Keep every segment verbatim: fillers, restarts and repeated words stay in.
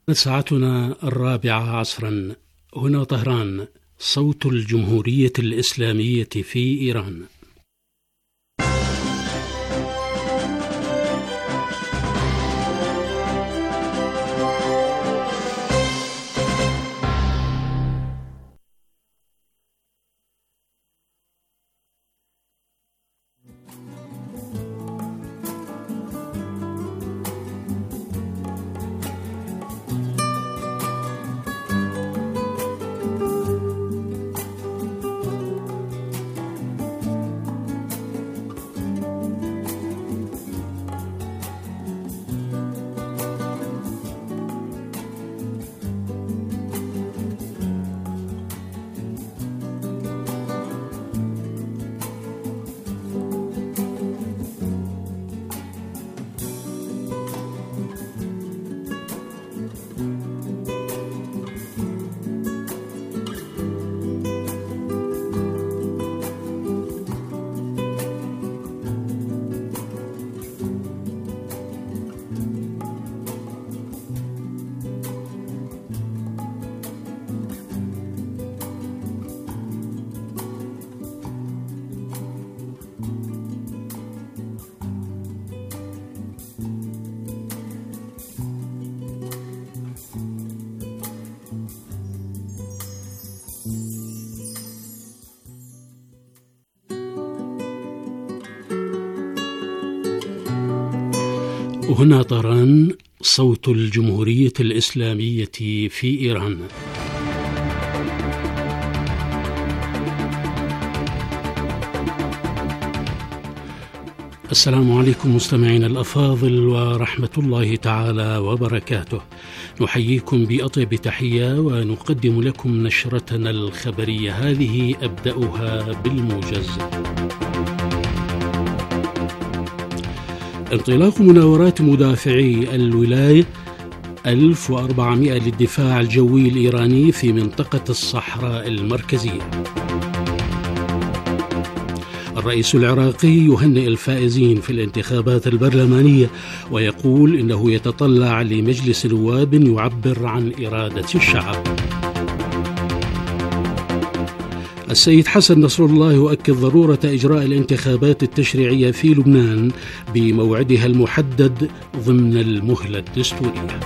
ساعتنا الرابعة عصرا، هنا طهران، صوت الجمهورية الإسلامية في إيران. هنا طهران، صوت الجمهورية الإسلامية في إيران. السلام عليكم مستمعينا الأفاضل ورحمة الله تعالى وبركاته. نحييكم بأطيب تحية ونقدم لكم نشرتنا الخبرية هذه، أبدأها بالموجز. انطلاق مناورات مدافعي الولاية ألف وأربعمائة للدفاع الجوي الإيراني في منطقة الصحراء المركزية. الرئيس العراقي يهنئ الفائزين في الانتخابات البرلمانية ويقول إنه يتطلع لمجلس نواب يعبر عن إرادة الشعب. السيد حسن نصر الله يؤكد ضرورة إجراء الانتخابات التشريعية في لبنان بموعدها المحدد ضمن المهلة الدستورية.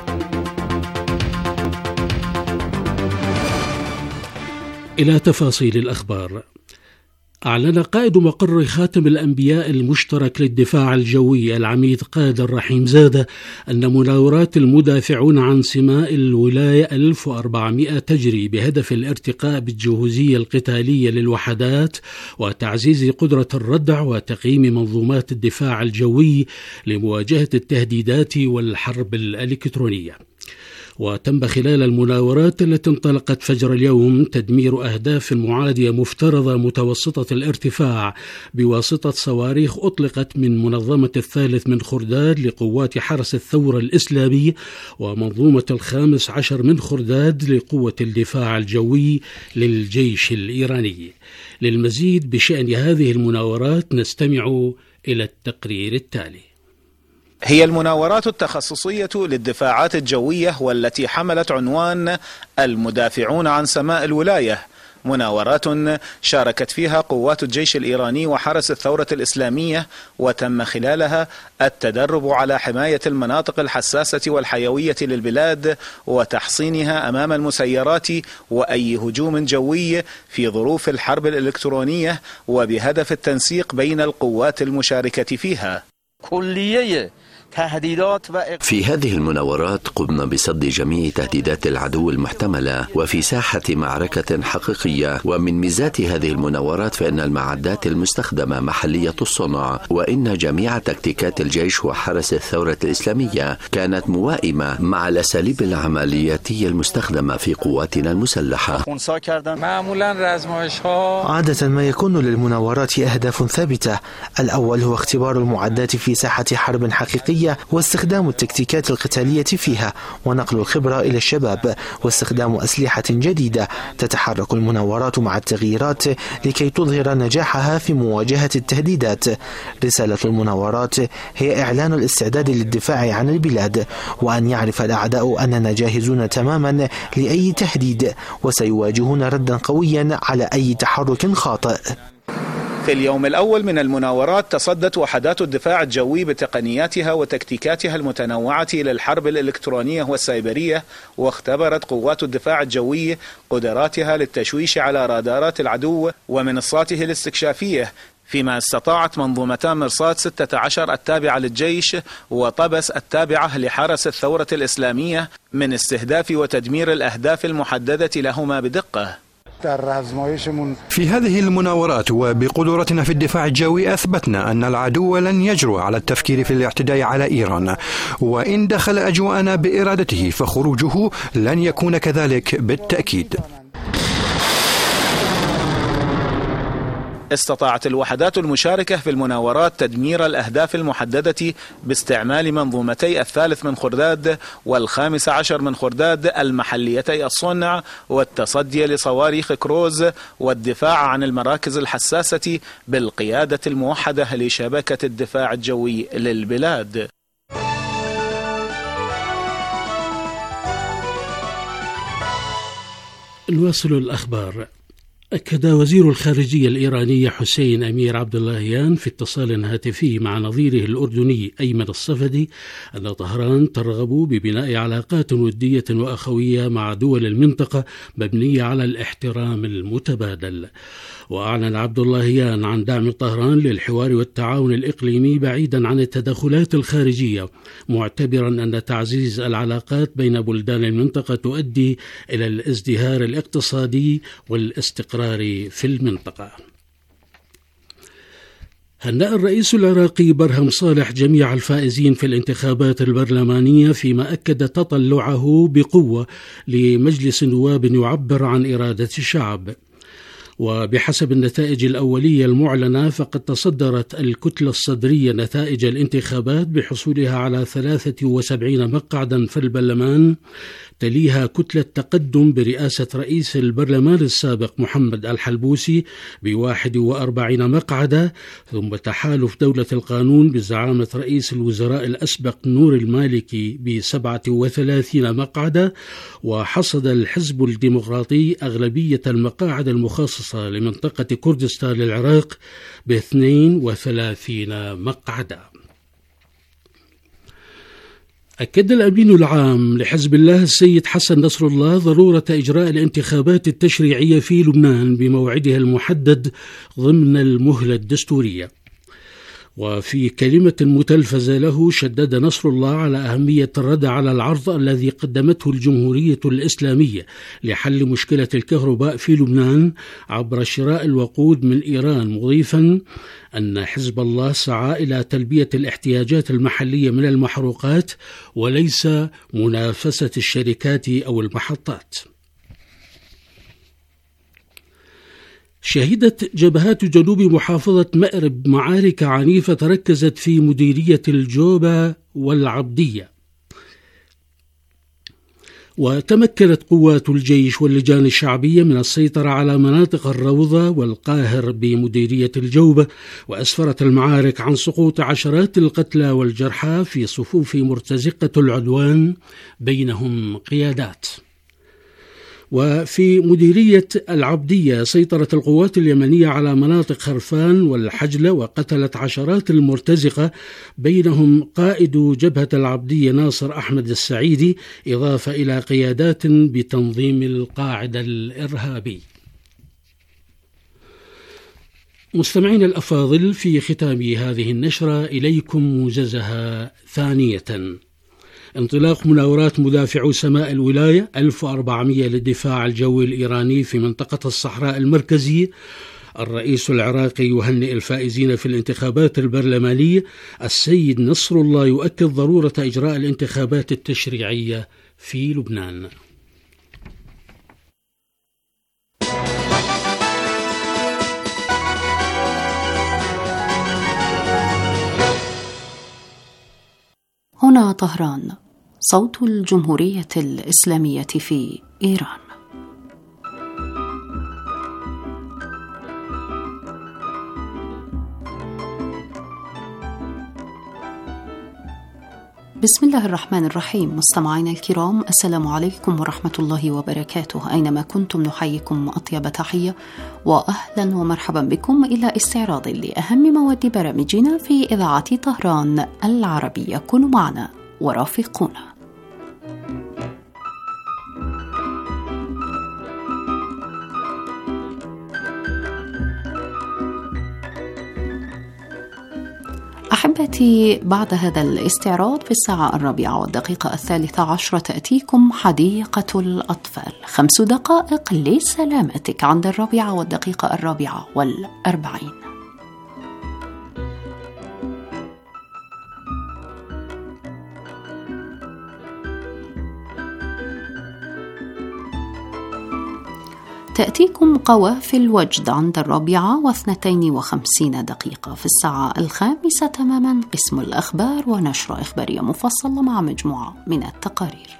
إلى تفاصيل الأخبار. أعلن قائد مقر خاتم الأنبياء المشترك للدفاع الجوي العميد قادر رحيم زادة أن مناورات المدافعون عن سماء الولاية ألف وأربعمائة تجري بهدف الارتقاء بالجهوزية القتالية للوحدات وتعزيز قدرة الردع وتقييم منظومات الدفاع الجوي لمواجهة التهديدات والحرب الإلكترونية. وتم خلال المناورات التي انطلقت فجر اليوم تدمير أهداف معادية مفترضة متوسطة الارتفاع بواسطة صواريخ أطلقت من منظمة الثالث من خرداد لقوات حرس الثورة الإسلامي ومنظومة الخامس عشر من خرداد لقوة الدفاع الجوي للجيش الإيراني. للمزيد بشأن هذه المناورات نستمع إلى التقرير التالي. هي المناورات التخصصية للدفاعات الجوية والتي حملت عنوان المدافعون عن سماء الولاية، مناورات شاركت فيها قوات الجيش الإيراني وحرس الثورة الإسلامية، وتم خلالها التدرب على حماية المناطق الحساسة والحيوية للبلاد وتحصينها أمام المسيرات وأي هجوم جوي في ظروف الحرب الإلكترونية، وبهدف التنسيق بين القوات المشاركة فيها. كلية في هذه المناورات قمنا بصد جميع تهديدات العدو المحتملة وفي ساحة معركة حقيقية. ومن ميزات هذه المناورات فإن المعدات المستخدمة محلية الصنع، وإن جميع تكتيكات الجيش وحرس الثورة الإسلامية كانت موائمة مع الأساليب العملياتية المستخدمة في قواتنا المسلحة. عادة ما يكون للمناورات أهداف ثابتة. الأول هو اختبار المعدات في ساحة حرب حقيقية العسكرية واستخدام التكتيكات القتالية فيها ونقل الخبرة إلى الشباب واستخدام أسلحة جديدة. تتحرك المناورات مع التغييرات لكي تظهر نجاحها في مواجهة التهديدات. رسالة المناورات هي إعلان الاستعداد للدفاع عن البلاد، وأن يعرف الأعداء أننا جاهزون تماما لأي تهديد وسيواجهون ردا قويا على أي تحرك خاطئ. في اليوم الأول من المناورات تصدت وحدات الدفاع الجوي بتقنياتها وتكتيكاتها المتنوعة إلى الحرب الإلكترونية والسيبرية، واختبرت قوات الدفاع الجوي قدراتها للتشويش على رادارات العدو ومنصاته الاستكشافية، فيما استطاعت منظومتان مرصاد ستة عشر التابعة للجيش وطبس التابعة لحرس الثورة الإسلامية من استهداف وتدمير الأهداف المحددة لهما بدقة. في هذه المناورات وبقدرتنا في الدفاع الجوي أثبتنا أن العدو لن يجرؤ على التفكير في الاعتداء على إيران، وإن دخل أجواءنا بإرادته فخروجه لن يكون كذلك بالتأكيد. استطاعت الوحدات المشاركة في المناورات تدمير الأهداف المحددة باستعمال منظومتي الثالث من خرداد والخامس عشر من خرداد المحليتي الصنع والتصدي لصواريخ كروز والدفاع عن المراكز الحساسة بالقيادة الموحدة لشبكة الدفاع الجوي للبلاد. نواصل الأخبار. أكد وزير الخارجية الإيراني حسين أمير عبد اللهيان في اتصال هاتفي مع نظيره الأردني أيمن الصفدي أن طهران ترغب ببناء علاقات ودية وأخوية مع دول المنطقة مبنية على الاحترام المتبادل. وأعلن عبد اللهيان عن دعم طهران للحوار والتعاون الإقليمي بعيدا عن التدخلات الخارجية، معتبرا أن تعزيز العلاقات بين بلدان المنطقة تؤدي إلى الازدهار الاقتصادي والاستقرار في المنطقة. هنأ الرئيس العراقي برهم صالح جميع الفائزين في الانتخابات البرلمانية، فيما أكد تطلعه بقوة لمجلس نواب يعبر عن إرادة الشعب. وبحسب النتائج الأولية المعلنة فقد تصدرت الكتلة الصدرية نتائج الانتخابات بحصولها على ثلاثة وسبعين مقعدا في البرلمان، تليها كتلة تقدم برئاسة رئيس البرلمان السابق محمد الحلبوسي بواحد وأربعين مقعدا، ثم تحالف دولة القانون بزعامة رئيس الوزراء الأسبق نور المالكي بسبعة وثلاثين مقعدا، وحصد الحزب الديمقراطي أغلبية المقاعد المخصصة لمنطقة كردستان العراق باثنين وثلاثين مقعدا. أكد الأمين العام لحزب الله السيد حسن نصر الله ضرورة إجراء الانتخابات التشريعية في لبنان بموعدها المحدد ضمن المهلة الدستورية. وفي كلمة متلفزة له شدد نصر الله على أهمية الرد على العرض الذي قدمته الجمهورية الإسلامية لحل مشكلة الكهرباء في لبنان عبر شراء الوقود من إيران، مضيفا أن حزب الله سعى إلى تلبية الاحتياجات المحلية من المحروقات وليس منافسة الشركات أو المحطات. شهدت جبهات جنوب محافظة مأرب معارك عنيفة ركزت في مديرية الجوبة والعبدية، وتمكنت قوات الجيش واللجان الشعبية من السيطرة على مناطق الروضة والقاهر بمديرية الجوبة، وأسفرت المعارك عن سقوط عشرات القتلى والجرحى في صفوف مرتزقة العدوان بينهم قيادات. وفي مديرية العبدية سيطرت القوات اليمنية على مناطق خرفان والحجلة وقتلت عشرات المرتزقة بينهم قائد جبهة العبدية ناصر أحمد السعيدي، إضافة إلى قيادات بتنظيم القاعدة الإرهابي. مستمعين الأفاضل، في ختام هذه النشرة إليكم موجزها ثانية. انطلاق مناورات مدافعو سماء الولاية ألف وأربعمائة للدفاع الجوي الإيراني في منطقة الصحراء المركزية. الرئيس العراقي يهنئ الفائزين في الانتخابات البرلمانية. السيد نصر الله يؤكد ضرورة إجراء الانتخابات التشريعية في لبنان. هنا طهران، صوت الجمهورية الإسلامية في إيران. بسم الله الرحمن الرحيم. مستمعينا الكرام، السلام عليكم ورحمة الله وبركاته. أينما كنتم نحييكم أطيب تحية، وأهلا ومرحبا بكم إلى استعراض لأهم مواد برامجنا في إذاعة طهران العربية. كونوا معنا ورافقونا. أحبتي، بعد هذا الاستعراض في الساعة الرابعة والدقيقة الثالثة عشرة تأتيكم حديقة الأطفال، خمس دقائق لسلامتك عند الرابعة والدقيقة الرابعة والأربعين. تأتيكم قوافل وجد عند الرابعة واثنتين وخمسين دقيقة. في الساعة الخامسة تماما قسم الأخبار ونشرة إخبارية مفصلة مع مجموعة من التقارير.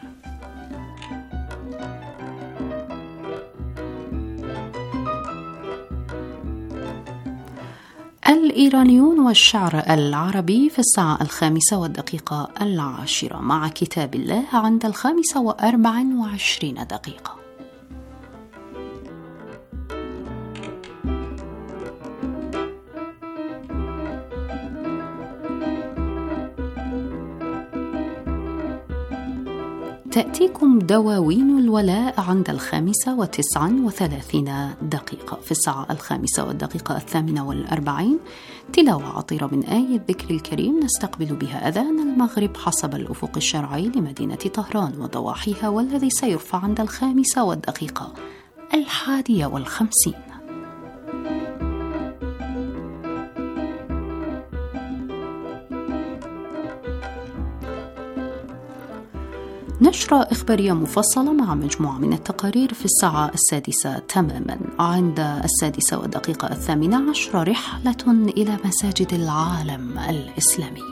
الإيرانيون والشعر العربي في الساعة الخامسة والدقيقة العاشرة، مع كتاب الله عند الخامسة وأربع وعشرين دقيقة. تأتيكم دواوين الولاء عند الخامسة وتسع وثلاثين دقيقة. في الساعة الخامسة والدقيقة الثامنة والأربعين تلاوة عطيرة من آية الذكر الكريم نستقبل بها أذان المغرب حسب الأفق الشرعي لمدينة طهران وضواحيها، والذي سيرفع عند الخامسة والدقيقة الحادية والخمسين. نشرة إخبارية مفصلة مع مجموعة من التقارير في الساعة السادسة تماما. عند السادسة والدقيقة الثامنة عشر رحلة إلى مساجد العالم الإسلامي.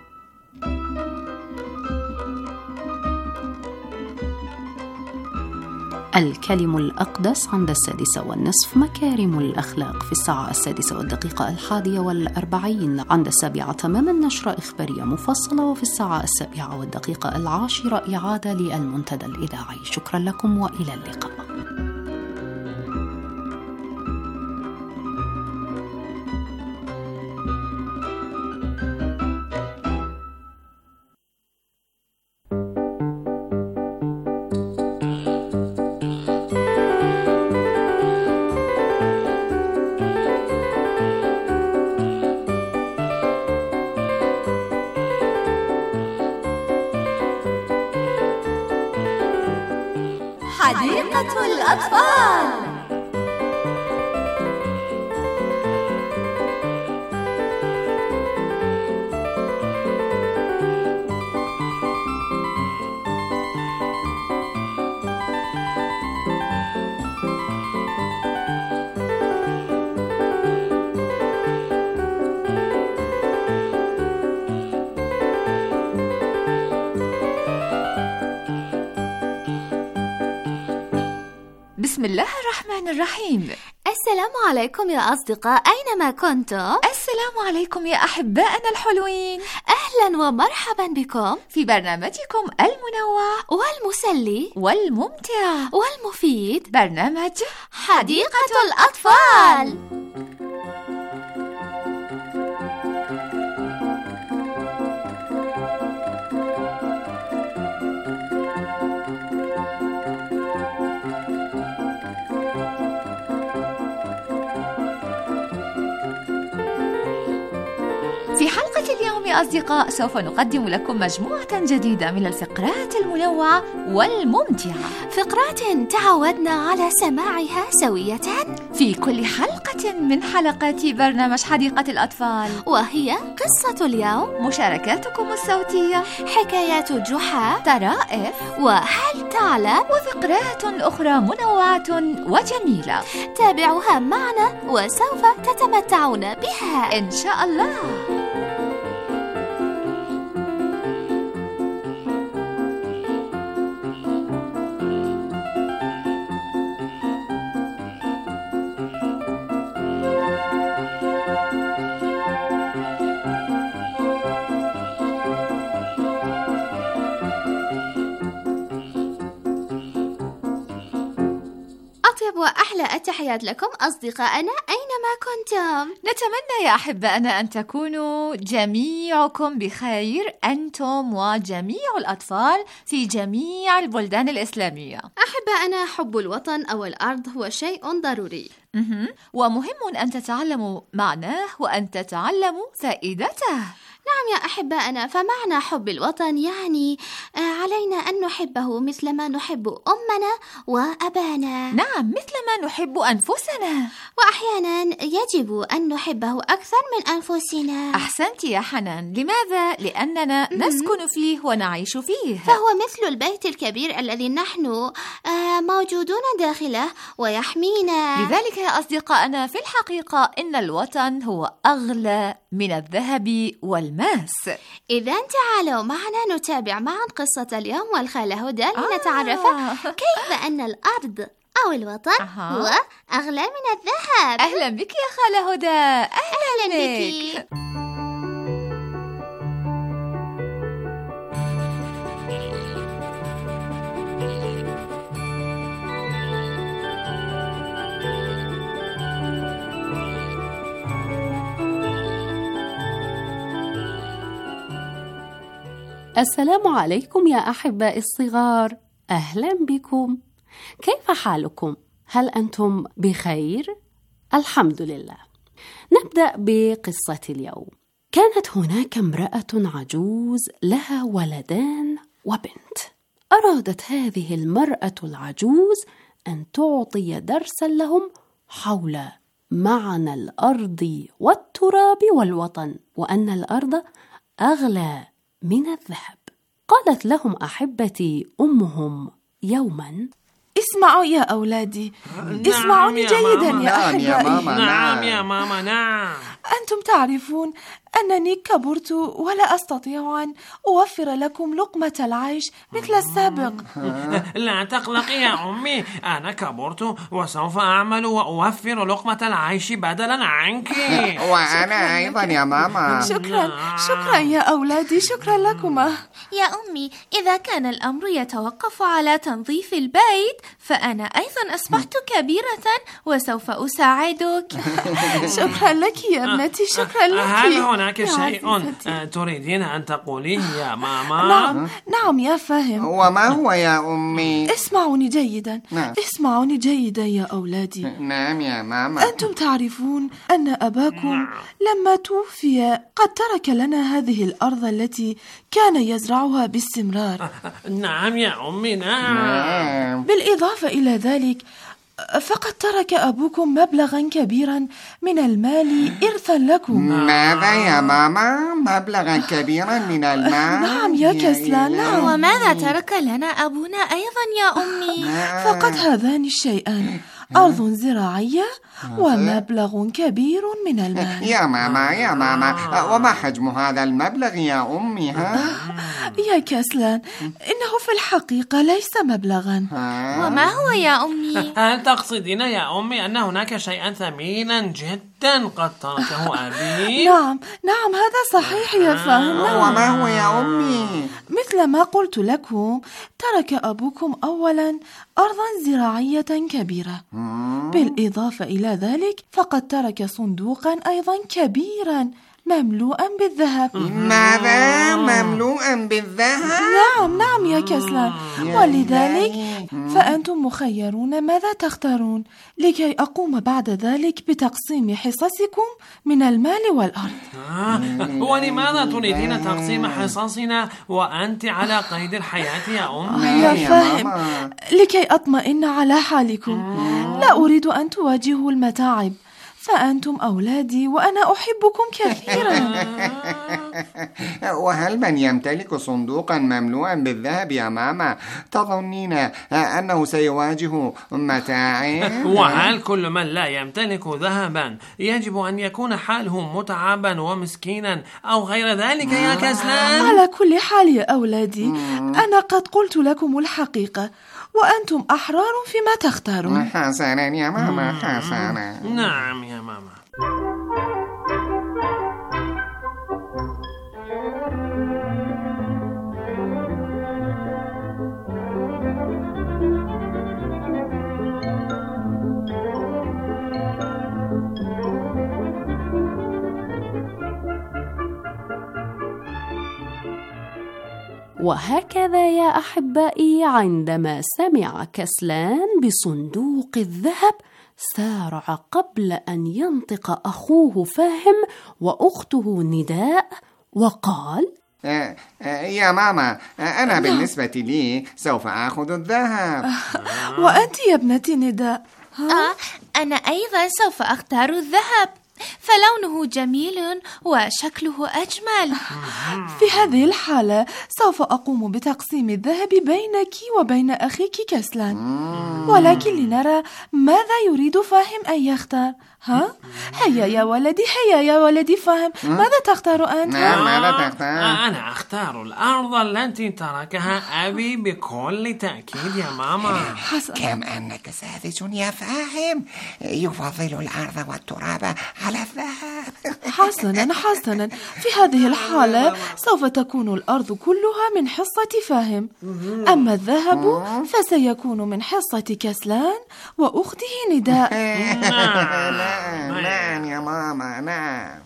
الكلم الأقدس عند السادسة والنصف. مكارم الأخلاق في الساعة السادسة والدقيقة الحادية والأربعين. عند السابعة تماما نشرة إخبارية مفصلة. وفي الساعة السابعة والدقيقة العاشرة إعادة للمنتدى الإذاعي. شكرا لكم وإلى اللقاء. حديقة الأطفال. بسم الله الرحمن الرحيم. السلام عليكم يا أصدقاء، أينما كنتم. السلام عليكم يا أحبائنا الحلوين. أهلا ومرحبا بكم في برنامجكم المنوع والمسلي والممتع والمفيد، برنامج حديقة الأطفال. في حلقة اليوم يا أصدقاء سوف نقدم لكم مجموعة جديدة من الفقرات المنوعة والممتعة، فقرات تعودنا على سماعها سوية في كل حلقة من حلقات برنامج حديقة الأطفال، وهي قصة اليوم، مشاركاتكم الصوتية، حكايات جحا، طرائف، وهل تعلم، وفقرات أخرى منوعة وجميلة. تابعوها معنا وسوف تتمتعون بها إن شاء الله. أطيب وأحلى التحيات لكم أصدقائنا أينما كنتم. نتمنى يا أحبائنا أن تكونوا جميعكم بخير، أنتم وجميع الأطفال في جميع البلدان الإسلامية. أحبائنا، حب الوطن أو الأرض هو شيء ضروري، ومهم أن تتعلموا معناه وأن تتعلموا فائدته. نعم يا أحبائنا، فمعنى حب الوطن يعني علينا أن نحبه مثل ما نحب أمنا وأبانا. نعم، مثل ما نحب أنفسنا، وأحيانا يجب أن نحبه أكثر من أنفسنا. أحسنت يا حنان. لماذا؟ لأننا نسكن فيه ونعيش فيه، فهو مثل البيت الكبير الذي نحن موجودون داخله ويحمينا. لذلك يا أصدقائنا، في الحقيقة إن الوطن هو أغلى من الذهب والماس. إذن تعالوا معنا نتابع معا قصة اليوم والخالة هدى لنتعرف آه. كيف أن الأرض أو الوطن آه. هو أغلى من الذهب. أهلا بك يا خالة هدى. أهلا, أهلا بك, بك. السلام عليكم يا أحبائي الصغار، أهلا بكم. كيف حالكم؟ هل أنتم بخير؟ الحمد لله. نبدأ بقصة اليوم. كانت هناك امرأة عجوز لها ولدان وبنت. أرادت هذه المرأة العجوز أن تعطي درسا لهم حول معنى الأرض والتراب والوطن، وأن الأرض أغلى من الذهب. قالت لهم أحبتي أمهم يوما: اسمعوا يا أولادي، اسمعوني جيدا يا أحبائي. نعم يا ماما، نعم. أنتم تعرفون أنني كبرت ولا أستطيع أن أوفر لكم لقمة العيش مثل السابق. لا تقلقي يا أمي، أنا كبرت وسوف أعمل وأوفر لقمة العيش بدلا عنك. وأنا أيضا يا ماما. شكرا شكرا يا أولادي، شكرا لكما. يا أمي، إذا كان الأمر يتوقف على تنظيف البيت فأنا أيضا أصبحت كبيرة وسوف أساعدك. شكرا لك يا ابنتي، شكرا لك. هل هناك شيء تريدين أن تقوليه يا ماما؟ نعم نعم يا فاهم. وما هو يا أمي؟ اسمعوني جيدا. نعم. اسمعوني جيدا يا أولادي. نعم يا ماما. أنتم تعرفون أن أباكم لما توفي قد ترك لنا هذه الأرض التي كان يزرعها باستمرار. نعم يا أمي، نعم. بالإضافة إلى ذلك فقد ترك أبوكم مبلغا كبيرا من المال إرثا لكم. ماذا يا ماما؟ مبلغا كبيرا من المال؟ نعم يا كسلان، نعم. وماذا ترك لنا أبونا أيضا يا أمي؟ فقد هذان الشيئان، أرض زراعية ومبلغ كبير من المال. يا ماما يا ماما، وما حجم هذا المبلغ يا أمي؟ ها؟ يا كسلان، إنه في الحقيقة ليس مبلغا. وما هو يا أمي؟ هل تقصدين يا أمي أن هناك شيئا ثمينا جدا قد تركه أبي؟ نعم نعم، هذا صحيح يا فاهم. نعم. وما هو يا أمي؟ مثل ما قلت لكم، ترك أبوكم أولا أرضا زراعية كبيرة، بالإضافة إلى ذلك فقد ترك صندوقا أيضا كبيرا مملوءا بالذهب. ماذا؟ مملوءا بالذهب؟ نعم نعم يا كسلان. ولذلك فأنتم مخيرون ماذا تختارون لكي أقوم بعد ذلك بتقسيم حصصكم من المال والأرض. ولماذا تريدين تقسيم حصصنا وأنت على قيد الحياة يا أم؟ يا فاهم، لكي أطمئن على حالكم. لا أريد أن تواجهوا المتاعب، فأنتم أولادي وأنا أحبكم كثيرا. وهل من يمتلك صندوقا مملوءا بالذهب يا ماما تظنين أنه سيواجه متاعب؟ وهل كل من لا يمتلك ذهبا يجب أن يكون حاله متعبا ومسكينا أو غير ذلك يا كسلان؟ على كل حال يا أولادي، أنا قد قلت لكم الحقيقة وأنتم أحرار فيما تختارون. حسنا يا ماما، حسنا. نعم يا ماما. وهكذا يا أحبائي عندما سمع كسلان بصندوق الذهب سارع قبل أن ينطق أخوه فاهم وأخته نداء وقال: آه آه يا ماما، آه أنا بالنسبة لي سوف أخذ الذهب. وأنت يا ابنتي نداء؟ آه أنا أيضا سوف أختار الذهب، فلونه جميل وشكله أجمل. في هذه الحالة سوف أقوم بتقسيم الذهب بينك وبين أخيك كسلان، ولكن لنرى ماذا يريد فاهم أن يختار. ها؟ هيا يا ولدي، هيا يا ولدي فاهم، ماذا تختار أنت؟ ماذا تختار؟ أنا أختار الأرض التي تركها أبي بكل تأكيد يا ماما. حسن. كم أنك ساذج يا فاهم، يفضل الأرض والتراب على الذهب. حسنا حسنا، في هذه الحالة سوف تكون الأرض كلها من حصة فاهم، أما الذهب فسيكون من حصة كسلان وأخته نداء. نعم نعم يا ماما، نعم.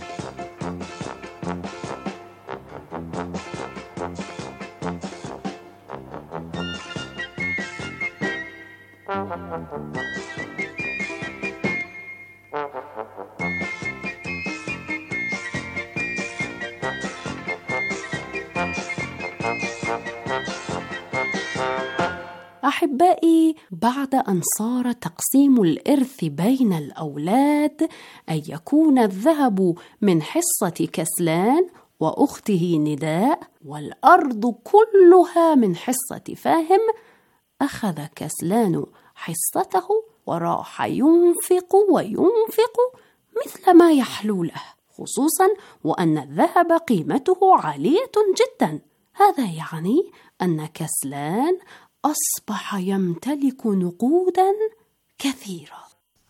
أحبائي، بعد أن صار تقسيم الإرث بين الأولاد أن يكون الذهب من حصة كسلان وأخته نداء والأرض كلها من حصة فاهم، أخذ كسلان حصته وراح ينفق وينفق مثل ما يحلو له، خصوصا وأن الذهب قيمته عالية جدا. هذا يعني أن كسلان أصبح يمتلك نقودا كثيرة.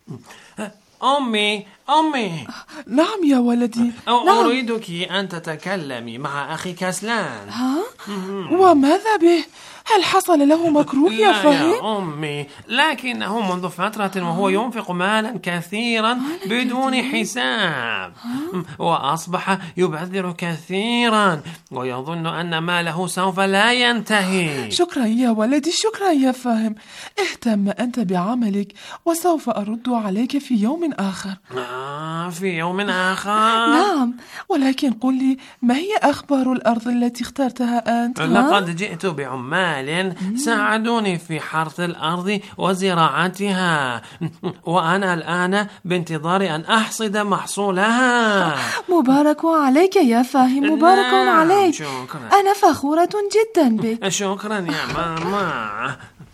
أمي أمي. نعم يا ولدي. نعم. أريدك أن تتكلمي مع أخي كسلان. ها؟ وماذا به؟ هل حصل له مكروه يا فاهم؟ يا أمي، لكنه منذ فترة وهو ينفق مالا كثيرا بدون حساب، وأصبح يبذر كثيرا ويظن أن ماله سوف لا ينتهي. شكرا يا ولدي، شكرا يا فاهم. اهتم أنت بعملك وسوف أرد عليك في يوم آخر. آه، في يوم آخر؟ نعم، ولكن قل لي، ما هي أخبار الأرض التي اخترتها أنت؟ لقد جئت بعمال ساعدوني في حرث الأرض وزراعتها، وأنا الآن بانتظار أن أحصد محصولها. مبارك عليك يا فاهم، مبارك عليك. شكرا. أنا فخورة جدا بك. شكرا يا ماما.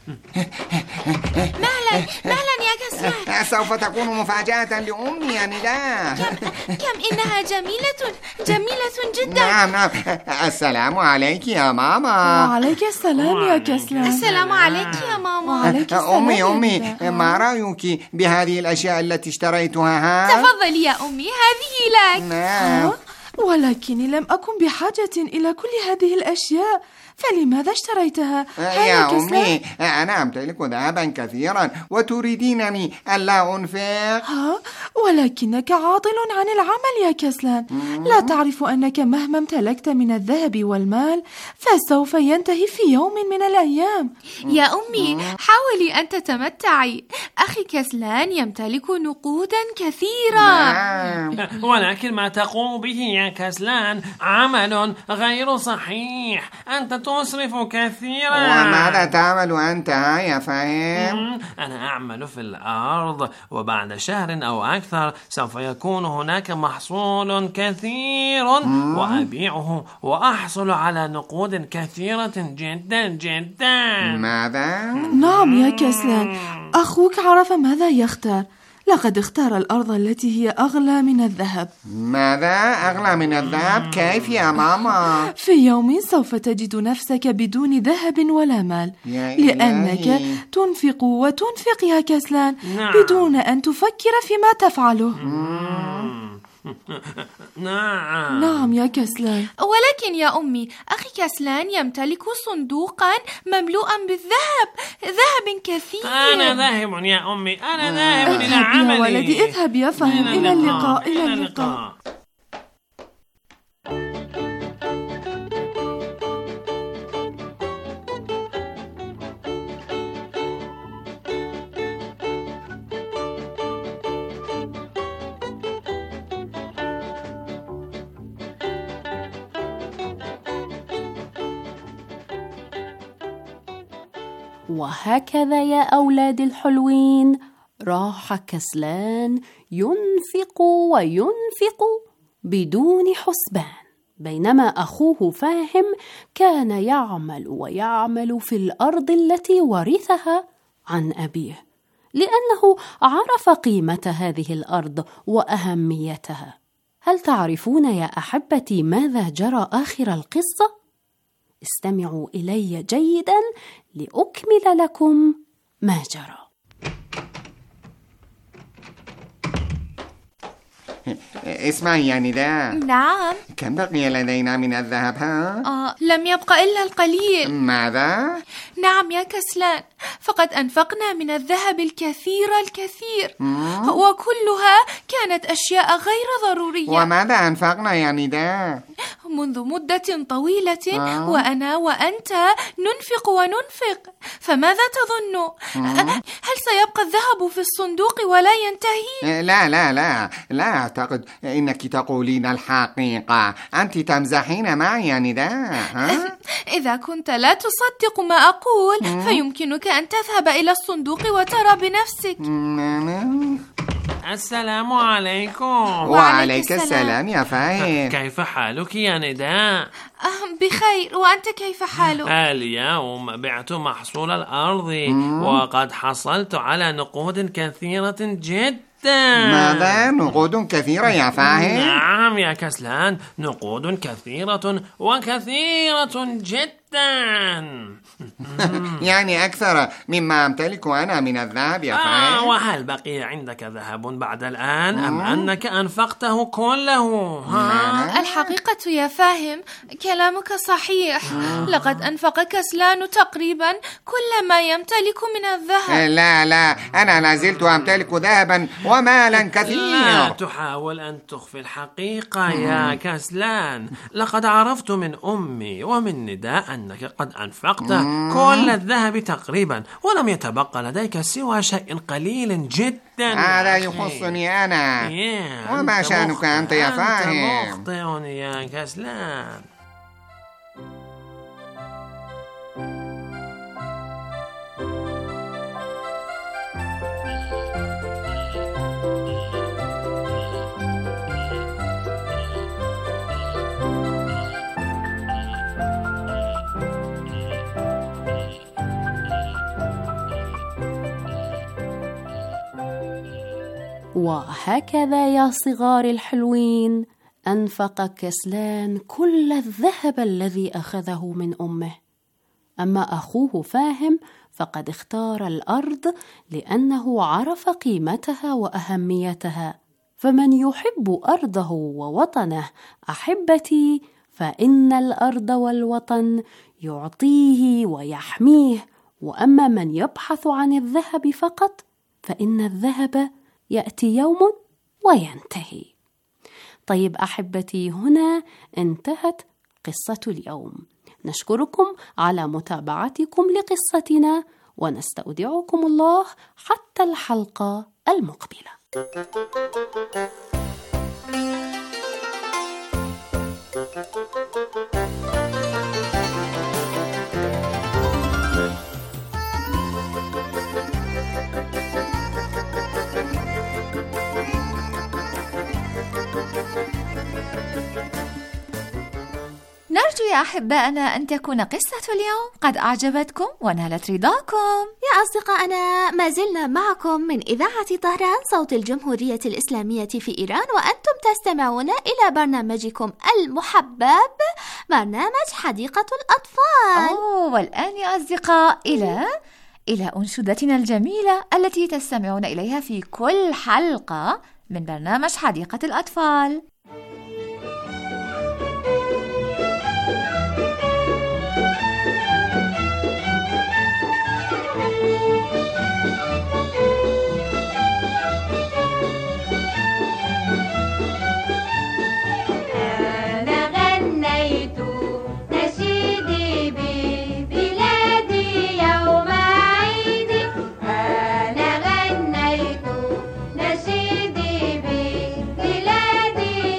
مهلا مهلا يا كسلان. سوف تكون مفاجأة لأمي يا نداء. كم, كم إنها جميلة جميلة جدا. نعم نعم. السلام عليك يا ماما. وعليك السلام يا كسلان. السلام عليك يا ماما. وعليك السلام. أمي أمي، ما رأيك بهذه الأشياء التي اشتريتها؟ تفضلي يا أمي، هذه لك. نعم. ولكني لم أكن بحاجة إلى كل هذه الأشياء، فلماذا اشتريتها؟ يا أمي، أنا أمتلك ذهبا كثيرا وتريدينني ألا أنفق؟ ها؟ ولكنك عاطل عن العمل يا كسلان. لا تعرف أنك مهما امتلكت من الذهب والمال فسوف ينتهي في يوم من الأيام. يا أمي، حاولي أن تتمتعي. أخي كسلان يمتلك نقودا كثيرة. ولكن ما تقوم به يا كسلان عمل غير صحيح. أنت تسرف كثيرا. وماذا تعمل أنت يا فاهم؟ أنا أعمل في الأرض، وبعد شهر أو أكثر سوف يكون هناك محصول كثير وأبيعه وأحصل على نقود كثيرة جدا جدا. ماذا؟ نعم يا كسلان، أخوك عرف ماذا يختار. لقد اختار الأرض التي هي أغلى من الذهب. ماذا؟ أغلى من الذهب؟ كيف يا ماما؟ في يوم سوف تجد نفسك بدون ذهب ولا مال، لأنك تنفق وتنفق يا كسلان. نعم. بدون أن تفكر فيما تفعله. نعم نعم يا كسلان. ولكن يا أمي، أخي كسلان يمتلك صندوقا مملوءا بالذهب، ذهب كثير. أنا ذاهب يا أمي، أنا ذاهب إلى عملي. يا ولدي اذهب يا فهم. إلى اللقاء. إلى اللقاء. وهكذا يا أولاد الحلوين راح كسلان ينفق وينفق بدون حسبان، بينما أخوه فاهم كان يعمل ويعمل في الأرض التي ورثها عن أبيه، لأنه عرف قيمة هذه الأرض وأهميتها. هل تعرفون يا أحبتي ماذا جرى آخر القصة؟ استمعوا إلي جيدا لأكمل لكم ما جرى. اسمعي يا نداء. نعم. كم بقي لدينا من الذهب ها؟ آه لم يبقى إلا القليل. ماذا؟ نعم يا كسلان، فقد أنفقنا من الذهب الكثير الكثير، مم. وكلها كانت أشياء غير ضرورية. وماذا أنفقنا يا نداء؟ منذ مدة طويلة آه. وأنا وأنت ننفق وننفق، فماذا تظن؟ هل سيبقى الذهب في الصندوق ولا ينتهي؟ لا لا لا لا أعتقد إنك تقولين الحقيقة، أنت تمزحين معي يا نداء. ها؟ إذا كنت لا تصدق ما أقول مم. فيمكنك أن تذهب إلى الصندوق وترى بنفسك. السلام عليكم. وعليك السلام يا فاهم. كيف حالك يا نداء؟ بخير، وأنت كيف حالك؟ اليوم بعت محصول الأرض وقد حصلت على نقود كثيرة جدا. ماذا؟ نقود كثيرة يا فاهم؟ نعم يا كسلان، نقود كثيرة وكثيرة جدا. يعني أكثر مما أمتلك أنا من الذهب يا فاهم. آه وهل بقي عندك ذهب بعد الآن أم أنك أنفقته كله؟ ها؟ الحقيقة يا فاهم كلامك صحيح، لقد أنفق كسلان تقريبا كل ما يمتلك من الذهب. لا لا، أنا لازلت أمتلك ذهبا ومالا كثير. لا تحاول أن تخفي الحقيقة يا كسلان، لقد عرفت من أمي ومن نداء أنك قد أنفقت كل الذهب تقريبا، ولم يتبقى لديك سوى شيء قليل جدا. هذا يخصني أنا. وما شأنك أنت يا فاهم؟ أنت مخطئ يا كسلان. وهكذا يا صغار الحلوين أنفق كسلان كل الذهب الذي أخذه من أمه. أما أخوه فاهم فقد اختار الأرض لأنه عرف قيمتها وأهميتها. فمن يحب أرضه ووطنه أحبتي فإن الأرض والوطن يعطيه ويحميه، وأما من يبحث عن الذهب فقط فإن الذهب يأتي يوم وينتهي. طيب أحبتي، هنا انتهت قصة اليوم. نشكركم على متابعتكم لقصتنا ونستودعكم الله حتى الحلقة المقبلة. نرجو يا أحبائنا أن تكون قصة اليوم قد أعجبتكم ونالت رضاكم. يا أصدقائنا، ما زلنا معكم من إذاعة طهران صوت الجمهورية الإسلامية في إيران، وأنتم تستمعون إلى برنامجكم المحبب برنامج حديقة الأطفال. أوه، والآن يا أصدقاء إلى إلى أنشودتنا الجميلة التي تستمعون إليها في كل حلقة من برنامج حديقة الأطفال. أنا غنيت نشيدي ببلادي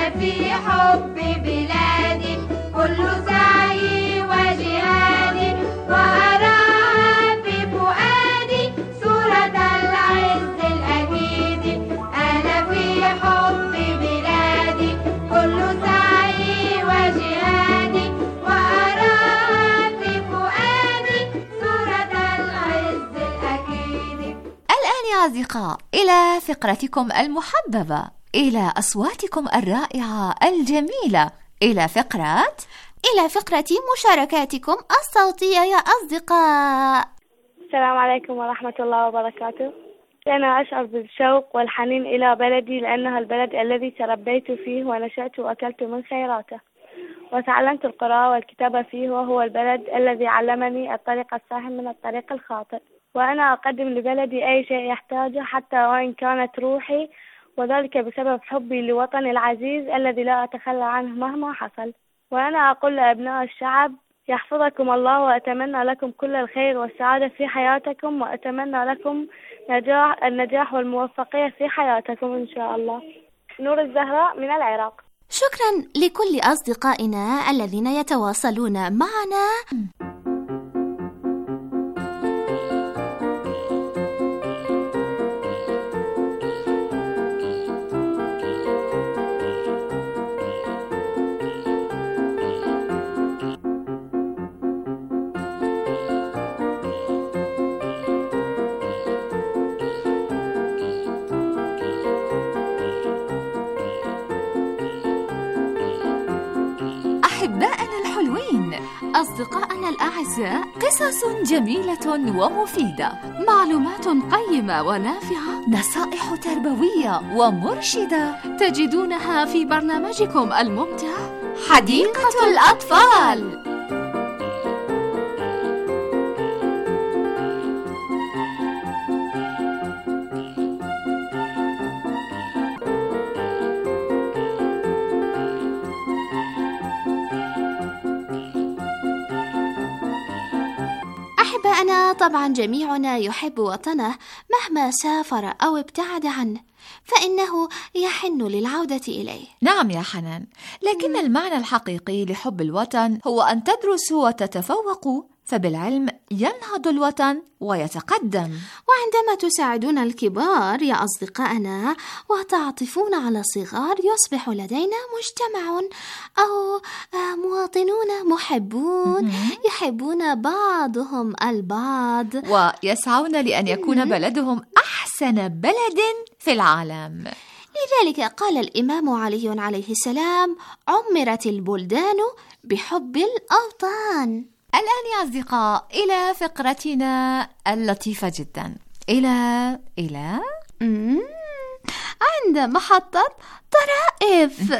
أنا في حب بلادي كل سعي وجهادي، وأراها في فؤادي صورة العز الأكيد. أنا في حب بلادي كل سعي وجهادي، وأراها في فؤادي صورة العز الأكيد. الآن يا أصدقاء إلى فقرتكم المحببة، إلى أصواتكم الرائعة الجميلة، إلى فقرة إلى فقرة مشاركاتكم الصوتية يا أصدقاء. السلام عليكم ورحمة الله وبركاته. أنا أشعر بالشوق والحنين إلى بلدي لأنها البلد الذي تربيت فيه ونشأت وأكلت من خيراته وتعلمت القراءة والكتابة فيه، وهو البلد الذي علمني الطريق الصحيح من الطريق الخاطئ. وأنا أقدم لبلدي أي شيء يحتاجه حتى وإن كانت روحي، وذلك بسبب حبي لوطني العزيز الذي لا أتخلى عنه مهما حصل. وأنا أقول لأبناء الشعب يحفظكم الله، وأتمنى لكم كل الخير والسعادة في حياتكم، وأتمنى لكم نجاح النجاح والموفقية في حياتكم إن شاء الله. نور الزهراء من العراق. شكرا لكل أصدقائنا الذين يتواصلون معنا. أحبائنا الحلوين، أصدقائنا الأعزاء، قصص جميلة ومفيدة، معلومات قيمة ونافعة، نصائح تربوية ومرشدة تجدونها في برنامجكم الممتع حديقة الأطفال. أحبائنا، طبعا جميعنا يحب وطنه مهما سافر أو ابتعد عنه، فإنه يحن للعودة إليه. نعم يا حنان، لكن المعنى الحقيقي لحب الوطن هو أن تدرسوا وتتفوقوا، فبالعلم ينهض الوطن ويتقدم. وعندما تساعدون الكبار يا أصدقائنا وتعطفون على الصغار، يصبح لدينا مجتمع أو مواطنون محبون يحبون بعضهم البعض، ويسعون لأن يكون بلدهم أحسن بلد في العالم. لذلك قال الإمام علي عليه السلام: عمرت البلدان بحب الأوطان. الآن يا أصدقاء إلى فقرتنا اللطيفة جدا، إلى إلى عند محطة طرائف.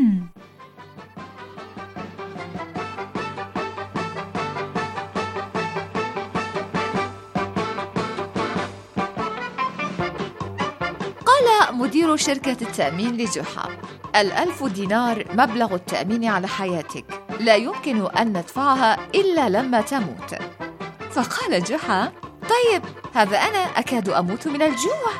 قال مدير شركة التأمين لجحا: الألف دينار مبلغ التأمين على حياتك، لا يمكن أن ندفعها إلا لما تموت. فقال جحا: طيب، هذا أنا أكاد أموت من الجوع.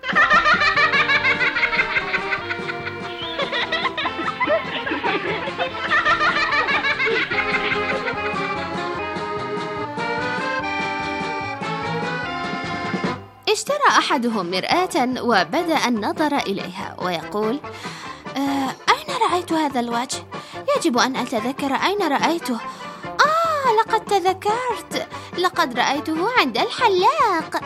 اشترى أحدهم مرآة وبدأ النظر إليها ويقول: آه، أين رأيت هذا الوجه؟ يجب أن أتذكر أين رأيته. آه، لقد تذكرت، لقد رأيته عند الحلاق.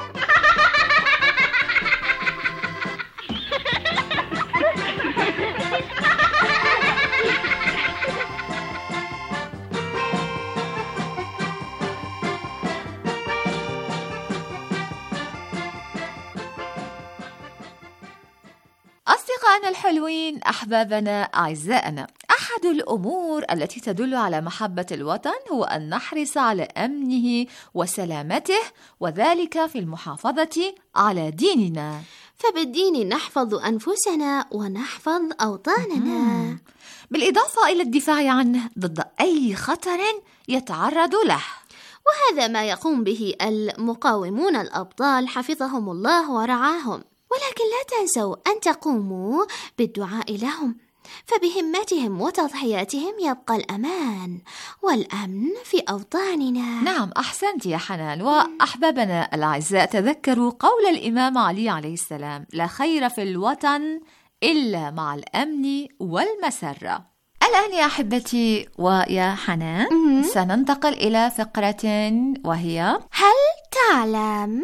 أصدقائنا الحلوين، أحبابنا أعزائنا، أحد الأمور التي تدل على محبة الوطن هو أن نحرص على أمنه وسلامته، وذلك في المحافظة على ديننا. فبالدين نحفظ أنفسنا ونحفظ أوطاننا، بالإضافة إلى الدفاع عنه ضد أي خطر يتعرض له. وهذا ما يقوم به المقاومون الأبطال حفظهم الله ورعاهم. ولكن لا تنسوا أن تقوموا بالدعاء لهم، فبهمتهم وتضحياتهم يبقى الأمان والأمن في أوطاننا. نعم، أحسنت يا حنان. وأحبابنا الأعزاء، تذكروا قول الإمام علي عليه السلام: لا خير في الوطن إلا مع الأمن والمسرة. الآن يا أحبتي ويا حنان م- سننتقل إلى فقرة وهي هل تعلم؟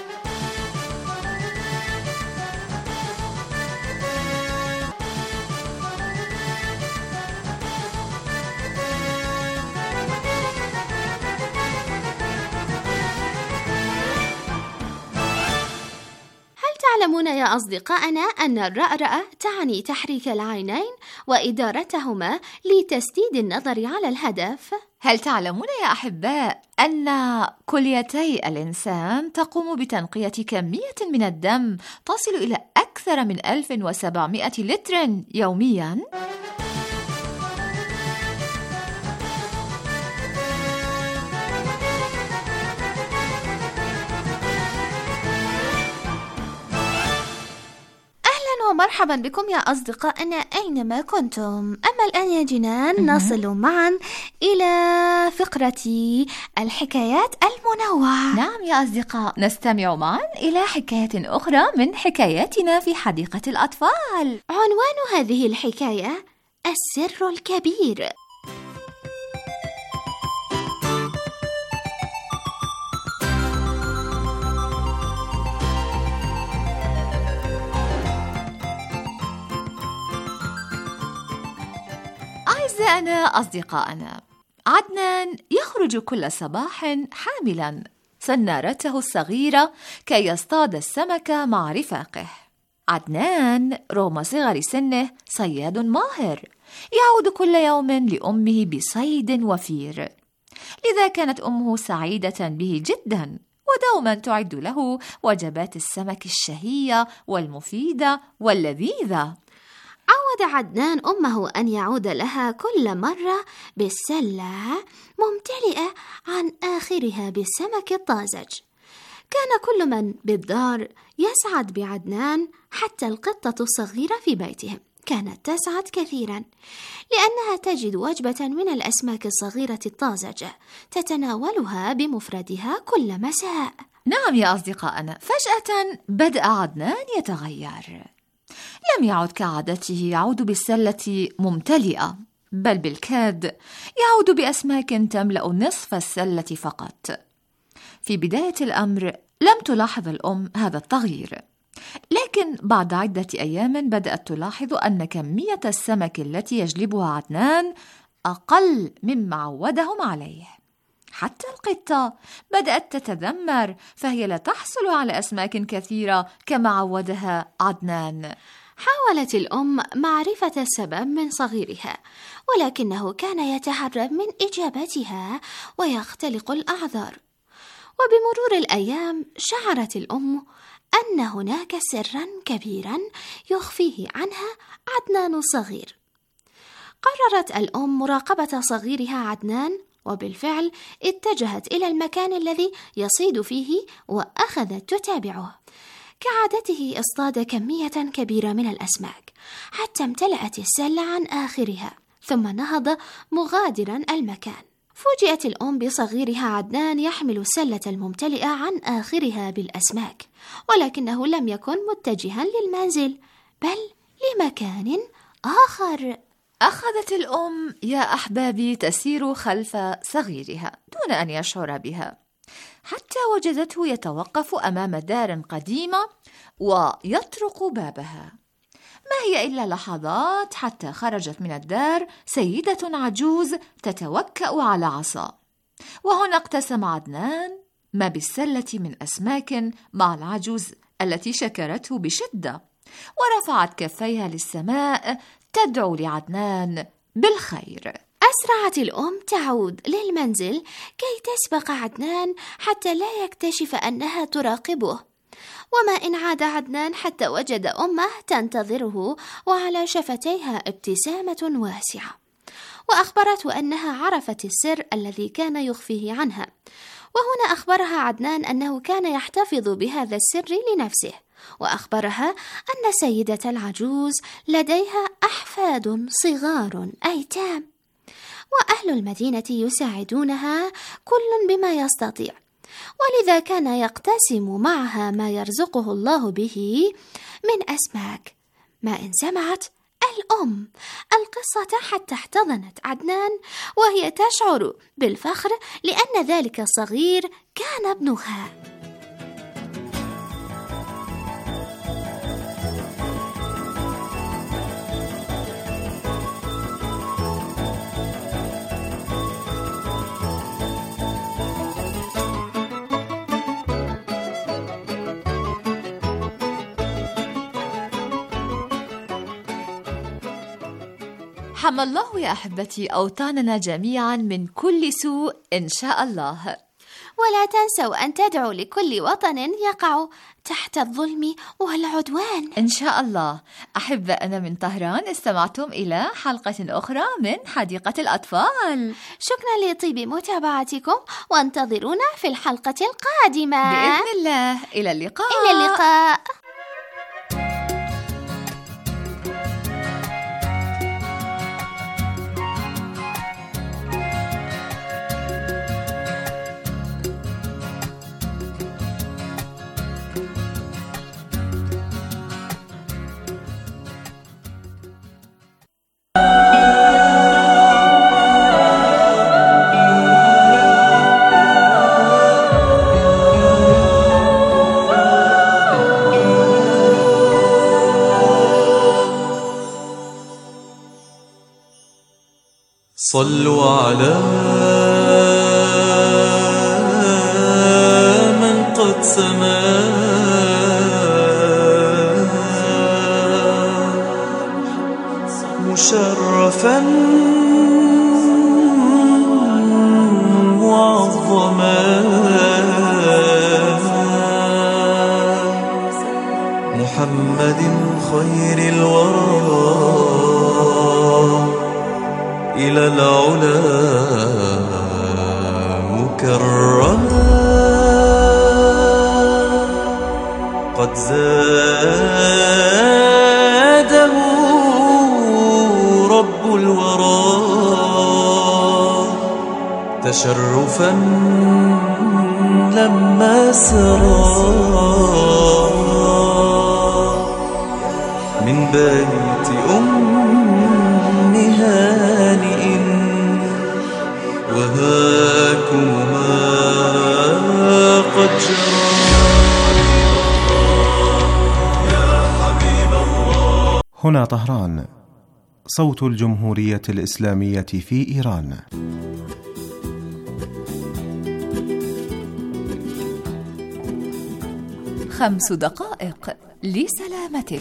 تعلمون يا أصدقائنا أن الرأرأة تعني تحريك العينين وإدارتهما لتسديد النظر على الهدف؟ هل تعلمون يا أحباء أن كليتي الإنسان تقوم بتنقية كمية من الدم تصل إلى أكثر من ألف وسبعمائة لتر يومياً؟ ومرحبا بكم يا أصدقائنا أينما كنتم. أما الآن يا جنان نصل معا إلى فقرة الحكايات المنوعة. نعم يا أصدقاء، نستمع معا إلى حكاية أخرى من حكاياتنا في حديقة الأطفال. عنوان هذه الحكاية السر الكبير. أعزائنا أصدقائنا، عدنان يخرج كل صباح حاملا سنارته الصغيرة كي يصطاد السمك مع رفاقه. عدنان رغم صغر سنه صياد ماهر، يعود كل يوم لأمه بصيد وفير، لذا كانت أمه سعيدة به جدا، ودوما تعد له وجبات السمك الشهية والمفيدة واللذيذة. عود عدنان أمه أن يعود لها كل مرة بالسلة ممتلئة عن آخرها بالسمك الطازج. كان كل من بالدار يسعد بعدنان، حتى القطة الصغيرة في بيتهم كانت تسعد كثيرا لأنها تجد وجبة من الأسماك الصغيرة الطازجة تتناولها بمفردها كل مساء. نعم يا أصدقائنا، فجأة بدأ عدنان يتغير. لم يعد كعادته يعود بالسلة ممتلئة، بل بالكاد يعود بأسماك تملأ نصف السلة فقط. في بداية الأمر لم تلاحظ الأم هذا التغيير، لكن بعد عدة أيام بدأت تلاحظ أن كمية السمك التي يجلبها عدنان أقل مما عودهم عليه. حتى القطة بدأت تتذمر، فهي لا تحصل على أسماك كثيرة كما عودها عدنان. حاولت الأم معرفة السبب من صغيرها، ولكنه كان يتهرب من إجابتها ويختلق الأعذار. وبمرور الأيام شعرت الأم أن هناك سرا كبيرا يخفيه عنها عدنان الصغير. قررت الأم مراقبة صغيرها عدنان، وبالفعل اتجهت إلى المكان الذي يصيد فيه وأخذت تتابعه. كعادته اصطاد كمية كبيرة من الأسماك حتى امتلأت السلة عن آخرها، ثم نهض مغادرا المكان. فوجئت الأم بصغيرها عدنان يحمل السلة الممتلئة عن آخرها بالأسماك، ولكنه لم يكن متجها للمنزل بل لمكان آخر. أخذت الأم يا أحبابي تسير خلف صغيرها دون أن يشعر بها، حتى وجدته يتوقف أمام دار قديمة ويطرق بابها. ما هي إلا لحظات حتى خرجت من الدار سيدة عجوز تتوكأ على عصا، وهنا اقتسم عدنان ما بالسلة من أسماك مع العجوز التي شكرته بشدة، ورفعت كفيها للسماء تدعو لعدنان بالخير. أسرعت الأم تعود للمنزل كي تسبق عدنان حتى لا يكتشف أنها تراقبه. وما إن عاد عدنان حتى وجد أمه تنتظره وعلى شفتيها ابتسامة واسعة، وأخبرته أنها عرفت السر الذي كان يخفيه عنها. وهنا أخبرها عدنان أنه كان يحتفظ بهذا السر لنفسه، وأخبرها أن سيدة العجوز لديها أحفاد صغار أيتام، وأهل المدينة يساعدونها كل بما يستطيع، ولذا كان يقتسم معها ما يرزقه الله به من أسماك. ما إن سمعت الأم القصة حتى احتضنت عدنان وهي تشعر بالفخر لأن ذلك الصغير كان ابنها. حمى الله يا أحبتي أوطاننا جميعا من كل سوء إن شاء الله. ولا تنسوا أن تدعوا لكل وطن يقع تحت الظلم والعدوان إن شاء الله. أحبائنا من طهران، استمعتم إلى حلقة أخرى من حديقة الأطفال. شكرا لطيب متابعتكم، وانتظرونا في الحلقة القادمة بإذن الله. إلى اللقاء. إلى اللقاء. صلوا على من قد سما مشرفا معظما محمد خير الورى إلى العلا مكرما قد زاده رب الورى تشرفا لما سرى من بيت أم هانئ وهاكما قد جرى. هنا طهران، صوت الجمهورية الإسلامية في إيران. خمس دقائق لسلامتك.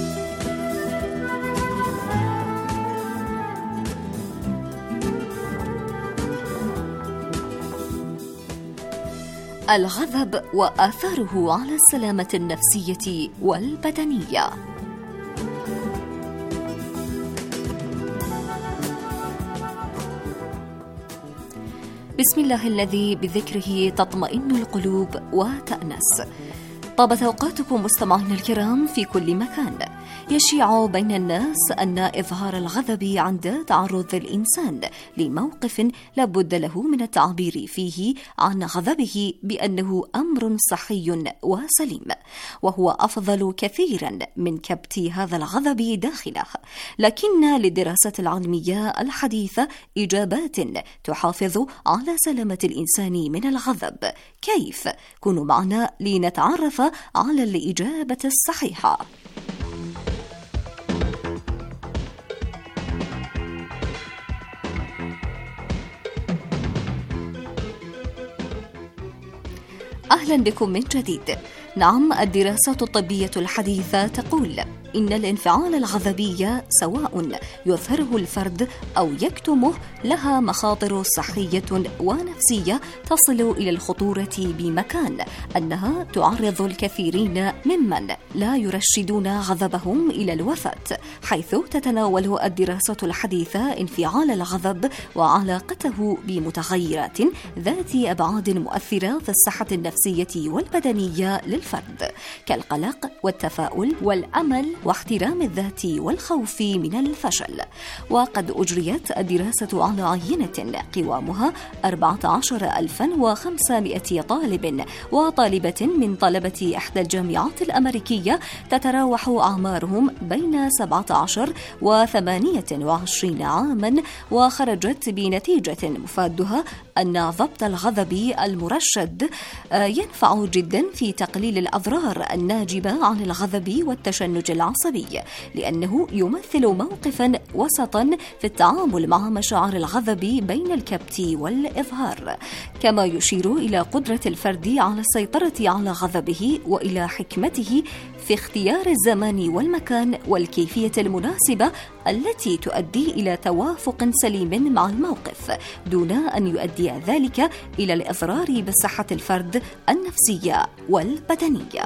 الغضب وآثاره على السلامة النفسية والبدنية. بسم الله الذي بذكره تطمئن القلوب وتأنس. طابت أوقاتكم مستمعينا الكرام في كل مكان. يشيع بين الناس أن إظهار الغضب عند تعرض الإنسان لموقف لابد له من التعبير فيه عن غضبه بأنه أمر صحي وسليم، وهو أفضل كثيرا من كبت هذا الغضب داخله. لكن للدراسة العلمية الحديثة إجابات تحافظ على سلامة الإنسان من الغضب. كيف؟ كونوا معنا لنتعرف على الإجابة الصحيحة. أهلا بكم من جديد. نعم، الدراسات الطبية الحديثة تقول إن الانفعال الغضبي سواء يظهره الفرد أو يكتمه لها مخاطر صحية ونفسية تصل إلى الخطورة بمكان أنها تعرض الكثيرين ممن لا يرشدون غضبهم إلى الوفاة، حيث تتناول الدراسة الحديثة انفعال الغضب وعلاقته بمتغيرات ذات أبعاد مؤثرة في الصحة النفسية والبدنية للفرد كالقلق والتفاؤل والأمل واحترام الذات والخوف من الفشل. وقد أجريت الدراسة على عينة قوامها أربعة عشر ألفا وخمسمائة طالب وطالبة من طلبة إحدى الجامعات الأمريكية تتراوح أعمارهم بين سبعة عشر وثمانية وعشرين عاما، وخرجت بنتيجة مفادها أن ضبط الغضب المرشد ينفع جدا في تقليل الأضرار الناجبة عن الغضب والتشنج العصبي، لأنه يمثل موقفا وسطا في التعامل مع مشاعر الغضب بين الكبت والإظهار، كما يشير إلى قدرة الفرد على السيطرة على غضبه وإلى حكمته في اختيار الزمان والمكان والكيفية المناسبة التي تؤدي إلى توافق سليم مع الموقف دون أن يؤدي ذلك إلى الإضرار بصحة الفرد النفسية والبدنية.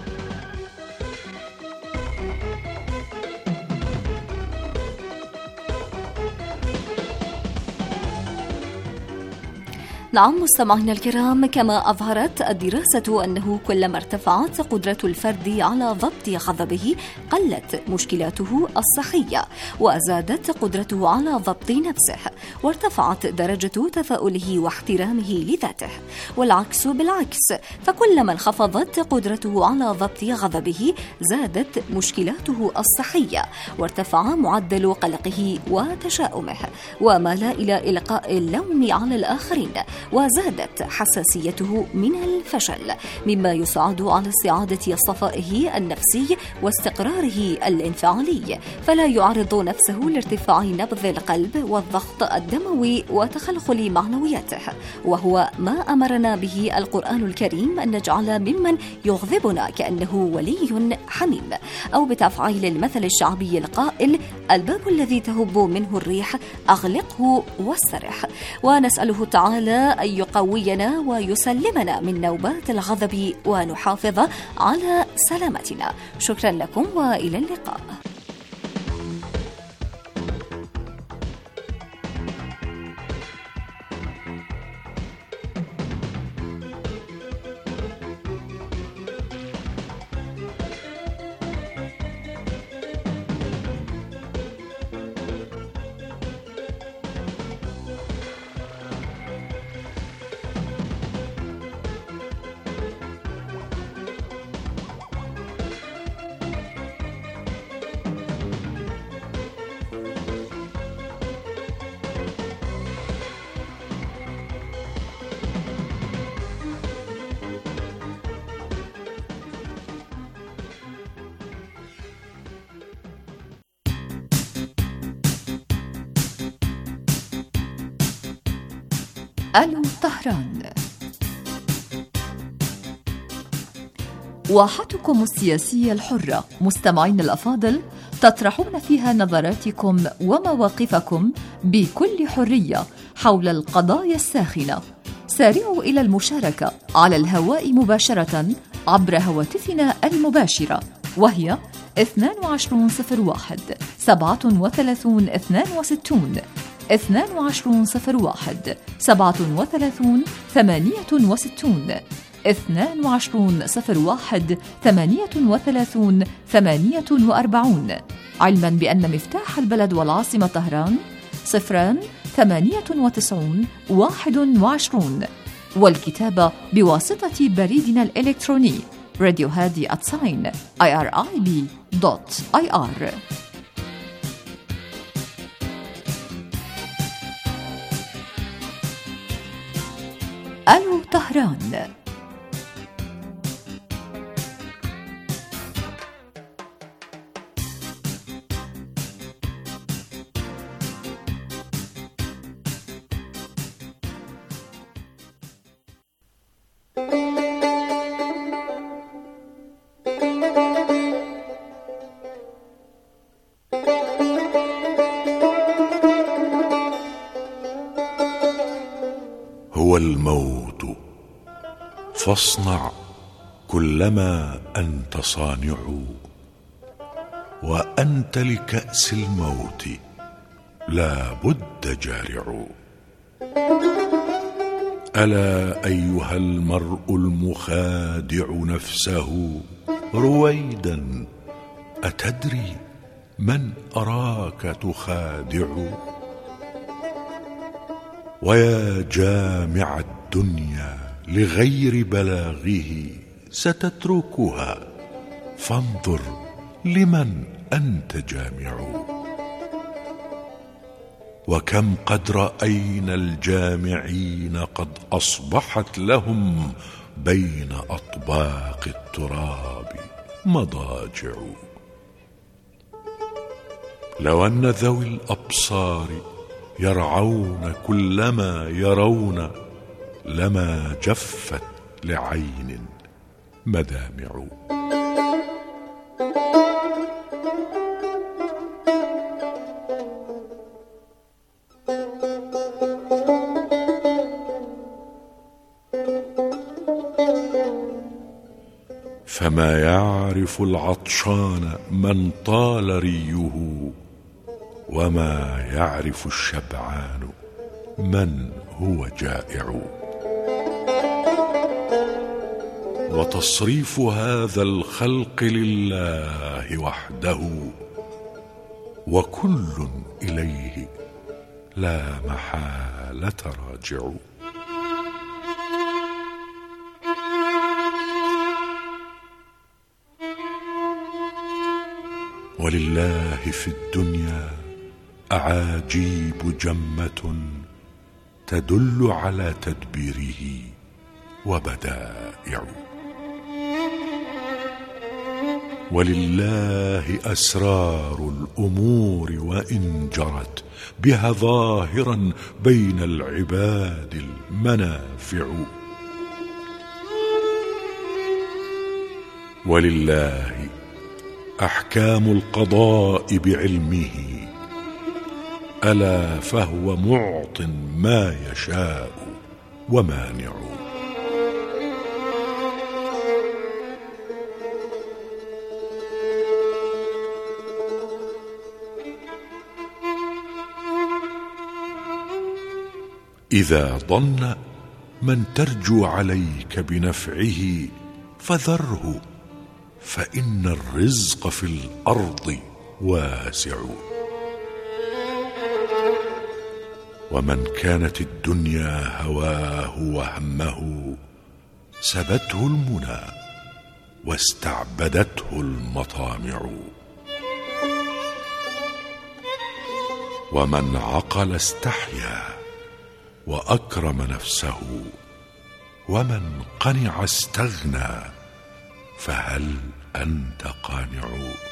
نعم مستمعينا الكرام، كما أظهرت الدراسة أنه كلما ارتفعت قدرة الفرد على ضبط غضبه قلت مشكلاته الصحية وزادت قدرته على ضبط نفسه وارتفعت درجة تفاؤله واحترامه لذاته، والعكس بالعكس، فكلما انخفضت قدرته على ضبط غضبه زادت مشكلاته الصحية وارتفع معدل قلقه وتشاؤمه ومال إلى إلقاء اللوم على الآخرين، وزادت حساسيته من الفشل، مما يساعد على استعادة صفائه النفسي واستقراره الانفعالي، فلا يعرض نفسه لارتفاع نبض القلب والضغط الدموي وتخلخل معنوياته، وهو ما أمرنا به القرآن الكريم أن نجعل ممن يغضبنا كأنه ولي حميم، أو بتفعيل المثل الشعبي القائل الباب الذي تهب منه الريح أغلقه واسترح. ونسأله تعالى أن يقوينا ويسلمنا من نوبات الغضب ونحافظ على سلامتنا. شكرا لكم وإلى اللقاء. ألو طهران. واحتكم السياسية الحرة مستمعين الأفاضل، تطرحون فيها نظراتكم ومواقفكم بكل حرية حول القضايا الساخنة. سارعوا إلى المشاركة على الهواء مباشرة عبر هواتفنا المباشرة، وهي اثنان وعشرون صفر واحد سبعة وثلاثون اثنان وستون، اثنان وعشرون صفر واحد سبعة وثلاثون ثمانية وستون، اثنان وعشرون صفر واحد ثمانية وثلاثون ثمانية وأربعون، علما بأن مفتاح البلد والعاصمة طهران صفران ثمانية وتسعون واحد وعشرون، والكتابة بواسطة بريدنا الإلكتروني راديو هادي at sign irib دوت اي ار. ألو طهران. الموت، فاصنع كلما أنت صانع، وأنت لكأس الموت لا بد جارع. ألا أيها المرء المخادع نفسه رويدا، أتدري من أراك تخادع؟ ويا جامع الدنيا لغير بلاغه ستتركها، فانظر لمن أنت جامع. وكم قد رأينا الجامعين قد أصبحت لهم بين أطباق التراب مضاجع. لو أن ذوي الأبصار يرعون كلما يرون، لما جفت لعين مدامع. فما يعرف العطشان من طال ريه، وما يعرف الشبعان من هو جائع. وتصريف هذا الخلق لله وحده، وكل إليه لا محالة راجع. ولله في الدنيا أعاجيب جمة تدل على تدبيره وبدائع. ولله أسرار الأمور وإن جرت بها ظاهرا بين العباد المنافع. ولله أحكام القضاء بعلمه، ألا فهو معط ما يشاء ومانع. إذا ظن من ترجو عليك بنفعه فذره، فإن الرزق في الأرض واسع. ومن كانت الدنيا هواه وهمه، سبته المنى واستعبدته المطامع. ومن عقل استحيا وأكرم نفسه، ومن قنع استغنى، فهل أنت قانع؟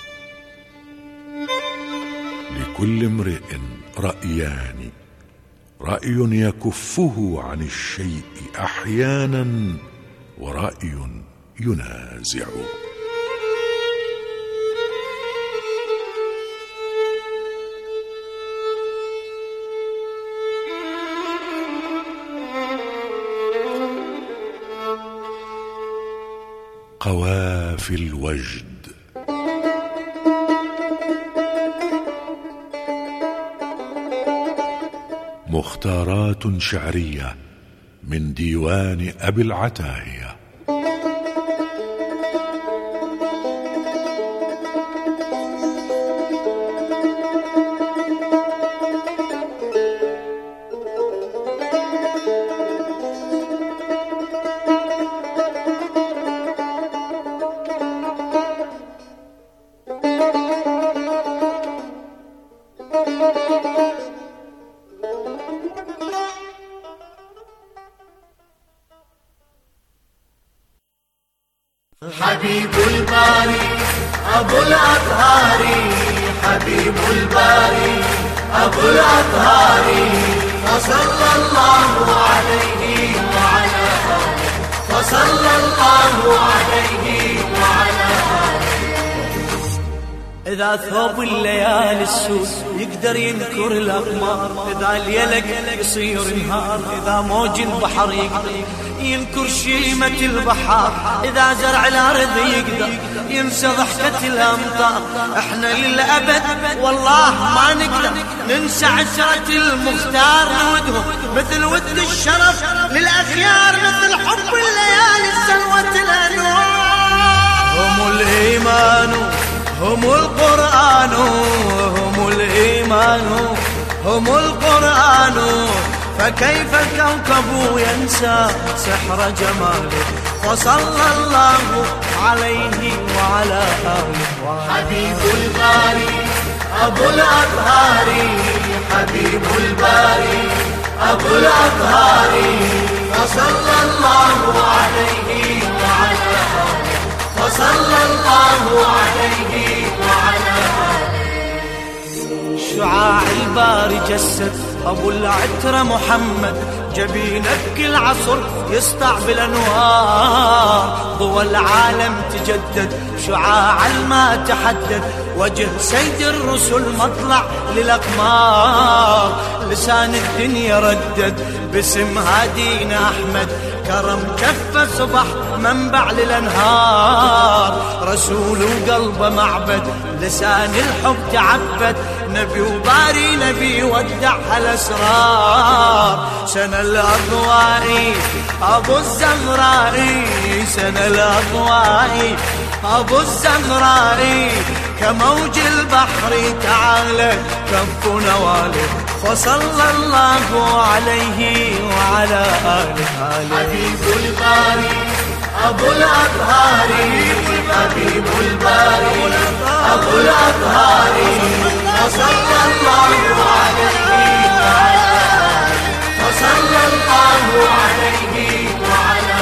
لكل امرئ رأيان، رأي يكفه عن الشيء أحيانا، ورأي ينازع. قوافي الوجد. مختارات شعرية من ديوان أبي العتاهية. حبيب الباري أبو الأطهار، حبيب الباري أبو الأطهار، فصلى الله عليه وعلى آله، فصلى الله عليه وعلى آله. إذا ثوب الليالي السود يقدر ينكر الأقمار، إذا الليلك يصير نهار، إذا موج البحر يقدر ينكر شيمة البحار، إذا زرع الأرض يقدر ينسى ضحكة الأمطار. إحنا للأبد والله ما نقدر ننسى عشرة المختار، نودهم مثل ود الشرف للأخيار، مثل حب الليالي سلوة الأنوار. هم الإيمان هم القرآن، هم الإيمان هم القرآن، فكيف الكوكب ينسى سحر جماله، وصلى الله عليه وعلى آله. حبيب الباري أبو الأطهار، حبيب الباري أبو الأطهار، وصلى الله عليه وعلى آله، وصلى الله عليه وعلى آله. شعاع الباري جسد أبو العترة محمد، جبين بكل عصر يسطع بالأنوار، ضوى العالم تجدد شعاع الما تحدد، وجه سيد الرسل مطلع للأقمار، لسان الدنيا ردد باسم هادينا أحمد، كرم كفه صبح منبع للأنهار، رسول وقلبه معبد لسان الحب تعبد، نبي وباري نبي ودع الأسرار. سنة الأضواء أبو الزهراء، سنة الأضواء أبو الزهراء، كموج البحر تعالى كف نواله، فصلى الله عليه وعلى آله. حبيب الباري أبو الأطهار، حبيب الباري أبو الأطهار، وصلى الله عليه وعلى آله، وصلى الله عليه وعلى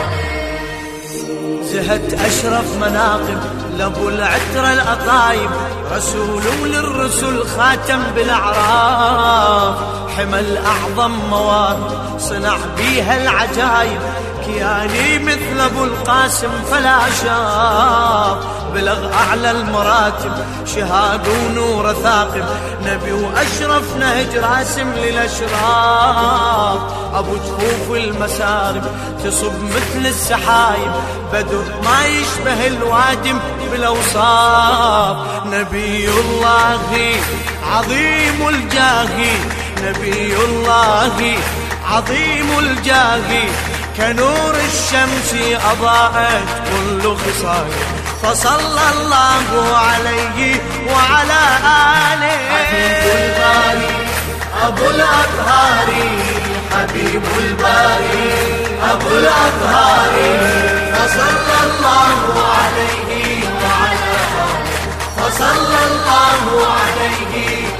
آله. زهت أشرف مناقب لأبو العترة الأطايب، رسول للرسل خاتم بالأعراف، حمل أعظم مواد صنع بيها العجايب، كياني مثل أبو القاسم فلا شاف، بلغ أعلى المراتب شهاد ونور ثاقب، نبي وأشرف نهج راسم للأشراف، أبو جفوف المسارب تصب مثل السحايب، بدر ما يشبه الوادم بالأوصاف، نبي الله عظيم الجاه، نبي الله عظيم الجاه، كنور الشمس أضاءت كل خصاله، فصلى الله عليه وعلى آله. حبيب الباري أبو الأطهار، حبيب الباري أبو الأطهار، فصلى الله عليه وعلى آله، فصلى الله عليه